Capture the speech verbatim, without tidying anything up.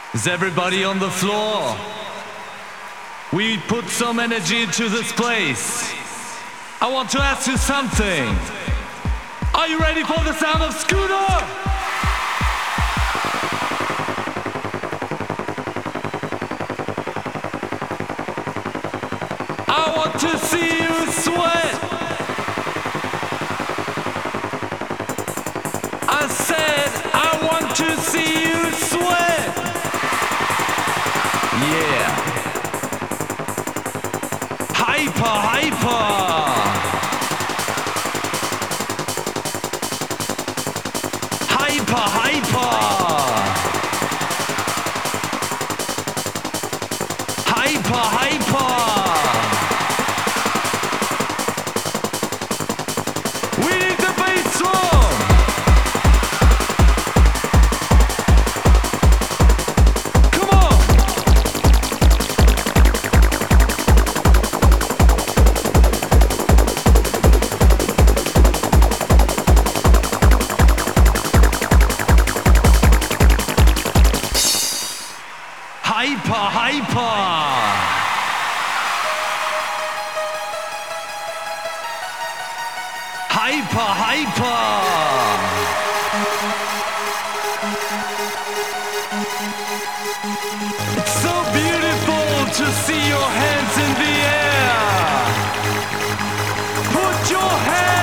Is everybody on the floor? We put some energy into this place. I want to ask you something. Are you ready for the sound of Scooter? I want to see you sweat. I said I want to see you sweat. Yeah. Hyper, hyper. Hyper, hyper. Hyper, hyper. We need the bass drum. Come on. Hyper, hyper. Hyper, hyper. It's so beautiful to see your hands in the air. Put your hands